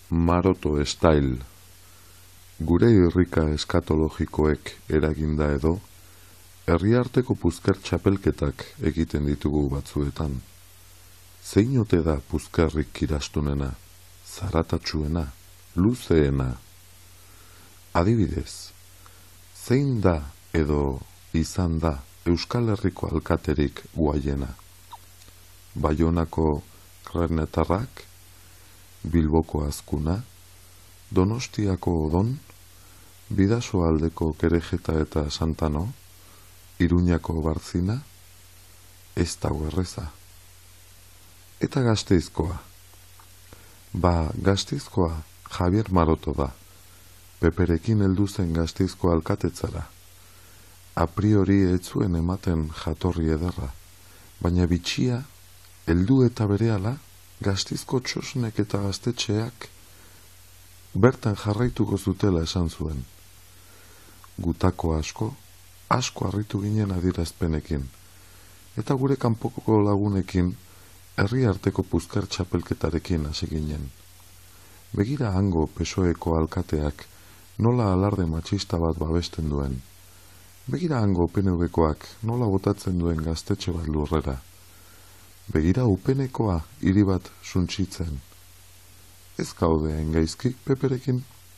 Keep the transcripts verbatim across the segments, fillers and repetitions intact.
Maroto Style. Gure irrika eskatologikoek eraginda edo, herriarteko puzker txapelketak egiten ditugu batzuetan. Zein ote da puzkerrik kirastunena, zaratatsuena, luzeena? Adibidez, zein da edo izan da Euskal Herriko alkaterik guaiena? Baionako Renetarrak, Bilboko Azkuna, Donostiako Odon, Bidasoaldeko Kerejeta eta Santano, Iruñako Barzina, ez dago erreza. Eta Gasteizkoa. Ba, Gasteizkoa Javier Maroto da. Peperekin heldu zen Gasteizko alkatetzara. A priori ez zuen ematen jatorri ederra, baina bitxia, heldu eta berehala, Gasteizko txosnek eta gaztetxeak bertan jarraituko zutela esan zuen. Gutako asko, asko harritu ginen adierazpenekin, eta gure kanpoko lagunekin herri arteko puzker txapelketarekin hasi ginen. Begira hango P S O Eko alkateak nola alarde matxista bat babesten duen. Begira hango P N V-koak nola botatzen duen gaztetxe bat lurrera. Begira U P N-ekoa hiri bat suntsitzen. Ez gaude engaizki peperekin.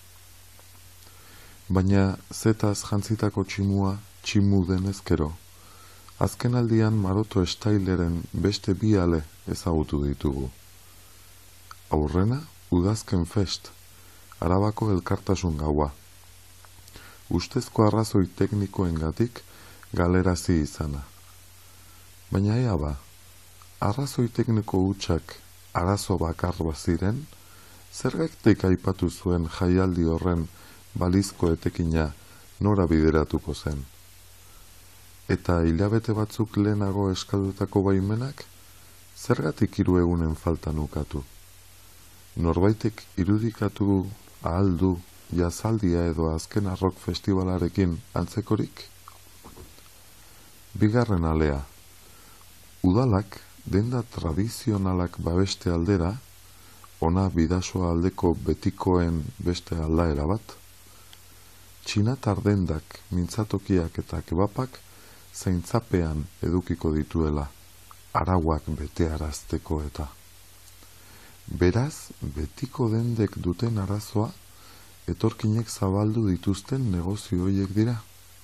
Baina zetaz jantzitako tximua tximu denezkero. Azken aldian Maroto Styleren beste bi ale ezagutu ditugu. Aurrena, Udazken Fest, Arabako elkartasun gaua. Ustezko arrazoi teknikoengatik galerazi izana. Baina ea ba, arrazoi tekniko hutsak arazo bakar baziren, zergatik aipatu zuen jaialdi horren balizko etekina nora bideratuko zen. Eta hilabete batzuk lehenago eskadutako baimenak, zergatik hiru egunen faltan ukatu. Norbaitek irudikatu ahal du jazaldia edo azken arrok festivalarekin antzekorik? Bigarren alea. Udalak denda tradizionalak babeste aldera, ona Bidasoa aldeko betikoen beste aldaera bat, txinatar dendak, mintzatokiak eta kebapak zaintzapean edukiko dituela, arauak betearazteko eta. Beraz, betiko dendek duten arazoa, etorkinek zabaldu dituzten negozio horiek dira.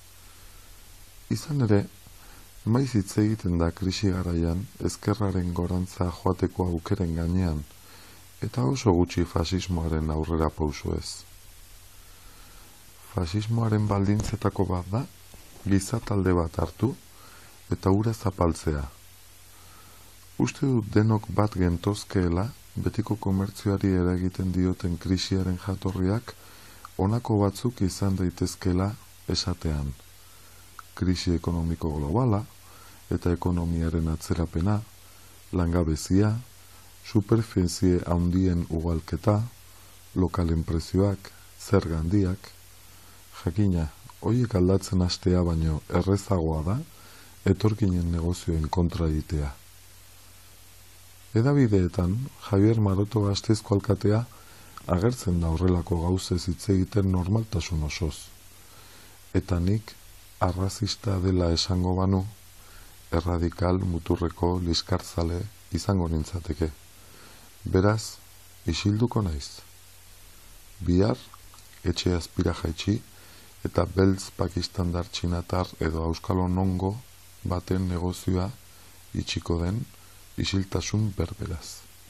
Izan ere, maiz hitz egiten da krisi garaian ezkerraren gorantza joateko aukeren gainean, eta oso gutxi fasismoaren aurrera pauso ez. Fasismoaren baldintzetako bat da, gizatalde bat hartu eta ura zapaltzea. Uste dut denok bat gentozkeela, betiko komertzioari eragiten dioten krisiaren jatorriak, honako batzuk izan daitezkela esatean. Krisi ekonomiko globala eta ekonomiaren atzerapena, langabezia, superfizie handien ugalketa, lokalen prezioak, zerga handiak, jakina, horiek aldatzen hastea baino errezagoa da, etorkinen negozioen kontra egitea. Hedabideetan, Javier Maroto Gasteizko alkatea agertzen da horrelako gauzez hitz egiten normaltasun osoz. Eta nik arrazista dela esango banu, erradikal muturreko liskartzale izango nintzateke. Beraz, isilduko naiz. Bihar, etxe azpira jaitsi, eta beltz pakistandar txinatar edo auskalo nongo baten negozioa itxiko den isiltasun berberaz.